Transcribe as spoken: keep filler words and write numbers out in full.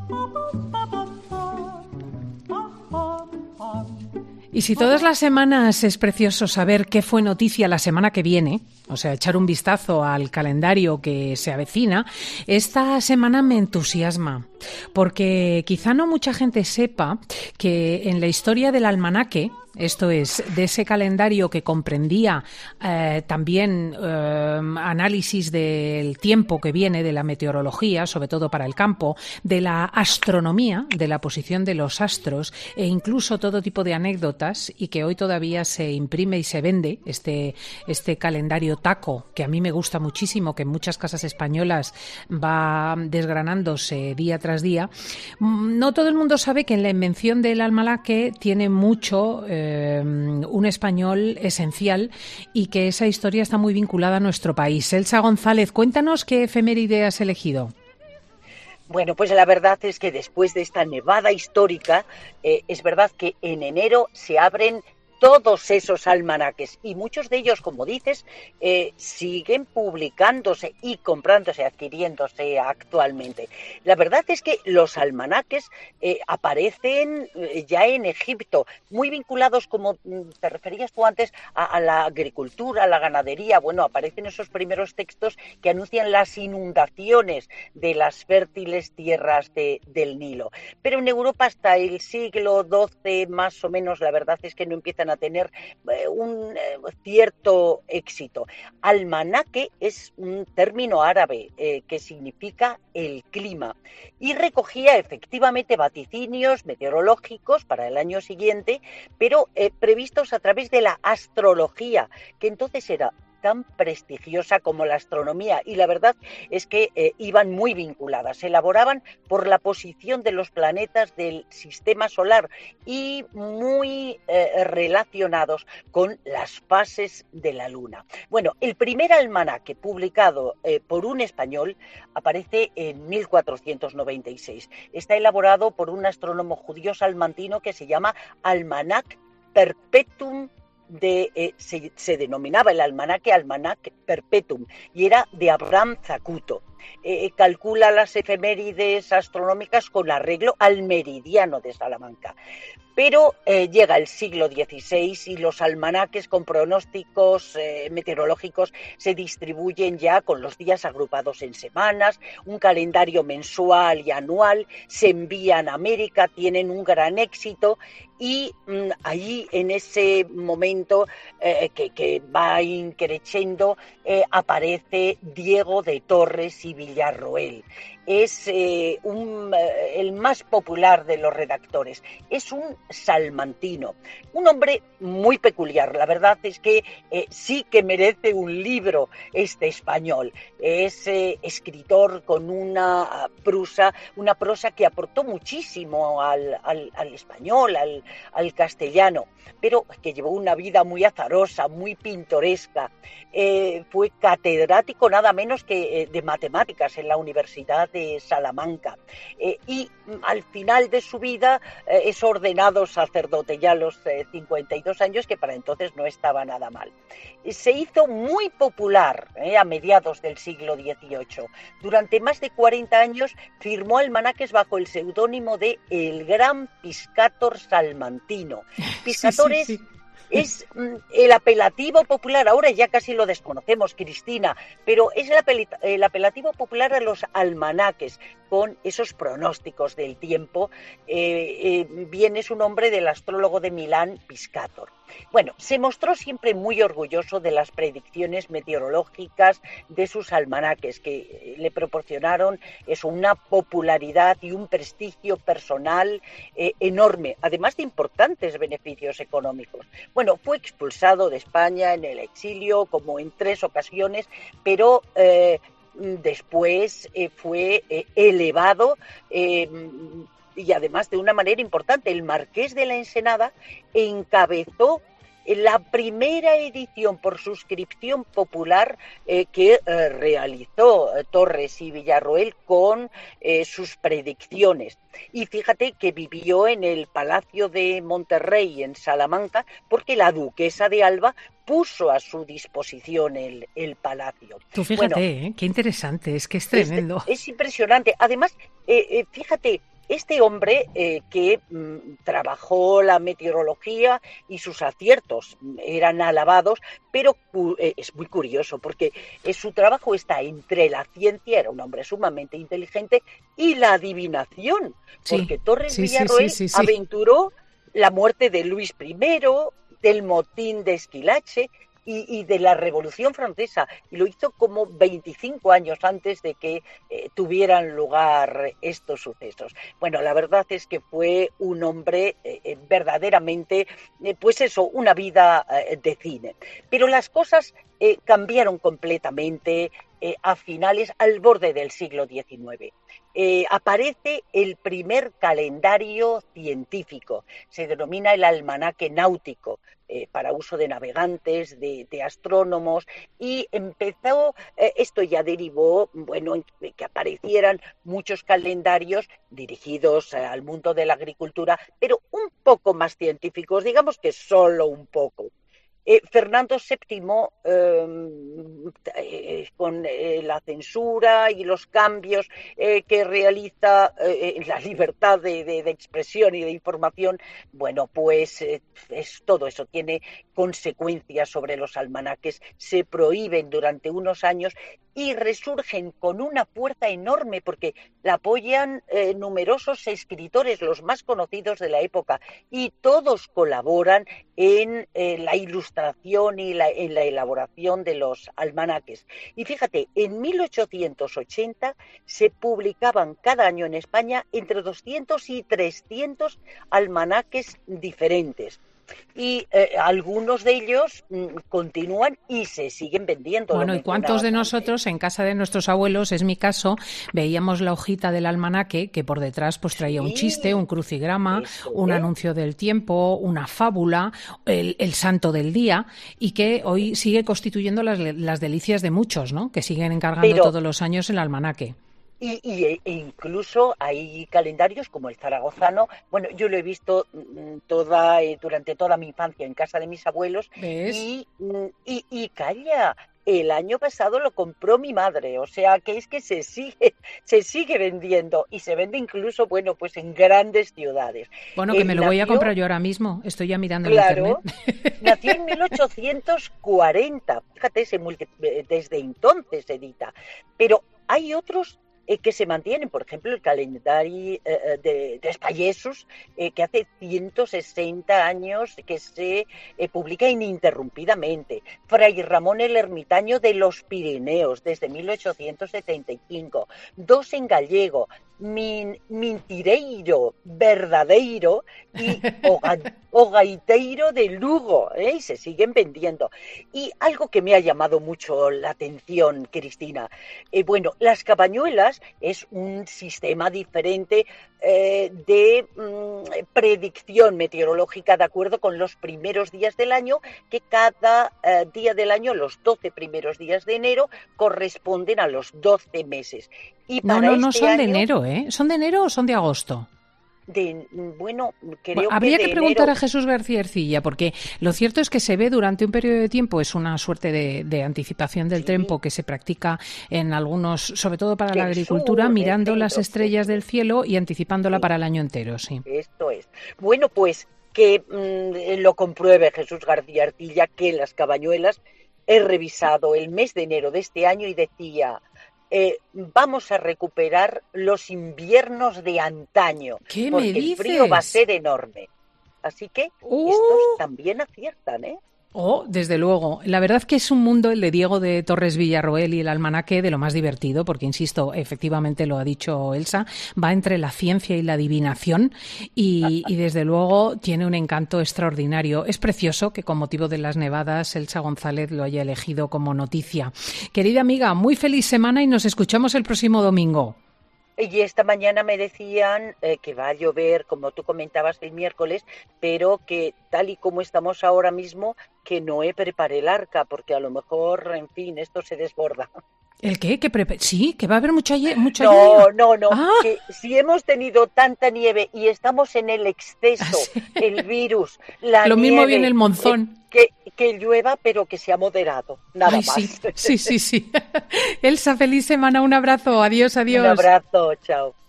Y si todas las semanas es precioso saber qué fue noticia la semana que viene, o sea, echar un vistazo al calendario que se avecina, esta semana me entusiasma, porque quizá no mucha gente sepa que en la historia del almanaque, esto es, de ese calendario que comprendía eh, también eh, análisis del tiempo que viene, de la meteorología, sobre todo para el campo, de la astronomía, de la posición de los astros e incluso todo tipo de anécdotas, y que hoy todavía se imprime y se vende, este, este calendario taco, que a mí me gusta muchísimo, que en muchas casas españolas va desgranándose día tras día. No todo el mundo sabe que en la invención del almanaque tiene mucho... Eh, un español esencial y que esa historia está muy vinculada a nuestro país. Elsa González, cuéntanos qué efeméride has elegido. Bueno, pues la verdad es que después de esta nevada histórica, eh, es verdad que en enero se abren todos esos almanaques, y muchos de ellos, como dices, eh, siguen publicándose y comprándose, adquiriéndose actualmente. La verdad es que los almanaques eh, aparecen eh, ya en Egipto, muy vinculados, como te referías tú antes, a, a la agricultura, a la ganadería. Bueno, aparecen esos primeros textos que anuncian las inundaciones de las fértiles tierras de, del Nilo. Pero en Europa hasta el siglo doce, más o menos, la verdad es que no empiezan a tener eh, un eh, cierto éxito. Almanaque es un término árabe eh, que significa el clima, y recogía efectivamente vaticinios meteorológicos para el año siguiente, pero eh, previstos a través de la astrología, que entonces era tan prestigiosa como la astronomía, y la verdad es que eh, iban muy vinculadas, se elaboraban por la posición de los planetas del sistema solar y muy eh, relacionados con las fases de la luna. Bueno, el primer almanaque publicado eh, por un español aparece en mil cuatrocientos noventa y seis. Está elaborado por un astrónomo judío salmantino que se llama Almanac Perpetuum. De, eh, se, se denominaba el almanaque Almanac Perpetuum, y era de Abraham Zacuto. Eh, calcula las efemérides astronómicas con arreglo al meridiano de Salamanca. Pero eh, llega el siglo dieciséis y los almanaques con pronósticos eh, meteorológicos se distribuyen ya con los días agrupados en semanas, un calendario mensual y anual, se envían a América, tienen un gran éxito, y mmm, allí en ese momento eh, que, que va increciendo eh, aparece Diego de Torres y Villarroel. Es eh, un, eh, el más popular de los redactores. Es un salmantino, un hombre muy peculiar. La verdad es que eh, sí que merece un libro este español. Es eh, escritor con una prosa, una prosa que aportó muchísimo al, al, al español, al, al castellano, pero que llevó una vida muy azarosa, muy pintoresca. Eh, fue catedrático nada menos que eh, de matemáticas en la Universidad de Salamanca, eh, y al final de su vida eh, es ordenado sacerdote ya a los eh, cincuenta y dos años, que para entonces no estaba nada mal. Se hizo muy popular eh, a mediados del siglo dieciocho. Durante más de cuarenta años firmó almanaques bajo el seudónimo de El Gran Piscator Salmantino. Piscator sí, sí, sí. Es mm, el apelativo popular, ahora ya casi lo desconocemos, Cristina, pero es el, apel- el apelativo popular a los almanaques con esos pronósticos del tiempo. Eh, eh, viene su nombre del astrólogo de Milán, Piscator. Bueno, se mostró siempre muy orgulloso de las predicciones meteorológicas de sus almanaques, que le proporcionaron eso, una popularidad y un prestigio personal eh, enorme, además de importantes beneficios económicos. Bueno, fue expulsado de España en el exilio, como en tres ocasiones, pero eh, después eh, fue eh, elevado eh, y además de una manera importante. El marqués de la Ensenada encabezó la primera edición por suscripción popular eh, que eh, realizó eh, Torres y Villarroel con eh, sus predicciones. Y fíjate que vivió en el Palacio de Monterrey, en Salamanca, porque la duquesa de Alba puso a su disposición el, el palacio. Tú fíjate, bueno, ¿eh? Qué interesante, es que es tremendo. Es, es impresionante. Además, eh, eh, fíjate, este hombre eh, que mm, trabajó la meteorología y sus aciertos eran alabados, pero eh, es muy curioso porque eh, su trabajo está entre la ciencia, era un hombre sumamente inteligente, y la adivinación, Sí, porque Torres sí, sí, Villarroel sí, sí, sí. aventuró la muerte de Luis primero, del motín de Esquilache y, y de la Revolución Francesa, y lo hizo como veinticinco años antes de que eh, tuvieran lugar estos sucesos. Bueno, la verdad es que fue un hombre eh, verdaderamente, eh, pues eso, una vida eh, de cine. Pero las cosas eh, cambiaron completamente eh, a finales, al borde del siglo diecinueve. Eh, aparece el primer calendario científico, se denomina el almanaque náutico, eh, para uso de navegantes, de, de astrónomos, y empezó, eh, esto ya derivó, bueno, en que aparecieran muchos calendarios dirigidos eh, al mundo de la agricultura, pero un poco más científicos, digamos que solo un poco. Eh, Fernando séptimo, eh, eh, con eh, la censura y los cambios eh, que realiza eh, la libertad de, de, de, expresión y de información, bueno, pues eh, es, todo eso tiene consecuencias sobre los almanaques, se prohíben durante unos años y resurgen con una fuerza enorme porque la apoyan eh, numerosos escritores, los más conocidos de la época, y todos colaboran en eh, la ilustración y la, en la elaboración de los almanaques. Y fíjate, en mil ochocientos ochenta se publicaban cada año en España entre doscientos y trescientos almanaques diferentes. Y eh, algunos de ellos mm, continúan y se siguen vendiendo. Bueno, ¿y cuántos de nosotros en casa de nuestros abuelos, es mi caso, veíamos la hojita del almanaque que por detrás pues traía sí, un chiste, un crucigrama, un es. anuncio del tiempo, una fábula, el, el santo del día, y que hoy sigue constituyendo las, las delicias de muchos, ¿no? Que siguen encargando Pero... todos los años el almanaque. Y, y e incluso hay calendarios como el zaragozano. Bueno, yo lo he visto toda eh, durante toda mi infancia en casa de mis abuelos. ¿Ves? Y, y, y calla, el año pasado lo compró mi madre, o sea que es que se sigue, se sigue vendiendo y se vende incluso, bueno, pues en grandes ciudades. Bueno, que eh, me lo nació, voy a comprar yo ahora mismo, estoy ya mirando claro, en internet. Nació en mil ochocientos cuarenta, fíjate, se multi, desde entonces edita, pero hay otros Eh, que se mantienen, por ejemplo, el calendario eh, de, de Espayesus, eh, que hace ciento sesenta años que se eh, publica ininterrumpidamente. Fray Ramón el Ermitaño de los Pirineos, desde mil ochocientos setenta y cinco. Dos en gallego, Min, Mintireiro Verdadeiro y Oga, Ogaiteiro de Lugo, ¿eh? Y se siguen vendiendo. Y algo que me ha llamado mucho la atención, Cristina, eh, bueno, las cabañuelas es un sistema diferente eh, de mm, predicción meteorológica de acuerdo con los primeros días del año, que cada eh, día del año, los doce primeros días de enero, corresponden a los doce meses. Y no, para no, no este son año, de enero, ¿eh? ¿Son de enero o son de agosto? De, bueno, creo bueno, habría que, que de preguntar enero. a Jesús García Ercilla, porque lo cierto es que se ve durante un periodo de tiempo, es una suerte de, de anticipación del sí. tiempo que se practica en algunos, sobre todo para del la agricultura, sur, mirando centro, las estrellas sí. del cielo y anticipándola sí. para el año entero, sí. Esto es. Bueno, pues que mmm, lo compruebe Jesús García Ercilla, que en las cabañuelas he revisado el mes de enero de este año y decía... Eh, vamos a recuperar los inviernos de antaño, ¿Qué porque me dices? el frío va a ser enorme. Así que uh. estos también aciertan, ¿eh? Oh, desde luego. La verdad que es un mundo, el de Diego de Torres Villarroel y el almanaque, de lo más divertido, porque, insisto, efectivamente lo ha dicho Elsa, va entre la ciencia y la adivinación y, y desde luego tiene un encanto extraordinario. Es precioso que con motivo de las nevadas Elsa González lo haya elegido como noticia. Querida amiga, muy feliz semana y nos escuchamos el próximo domingo. Y esta mañana me decían eh, que va a llover, como tú comentabas, el miércoles, pero que tal y como estamos ahora mismo, que Noé prepare el arca, porque a lo mejor, en fin, esto se desborda. ¿El qué? ¿Que prepe- sí, que va a haber mucha, mucha no, lluvia. No, no, ah. que si hemos tenido tanta nieve y estamos en el exceso, ¿Ah, sí? el virus, la Lo nieve... mismo viene el monzón. Eh, que, que llueva, pero que sea moderado, nada Ay, más. Sí, sí, sí, sí. Elsa, feliz semana, un abrazo, adiós, adiós. Un abrazo, chao.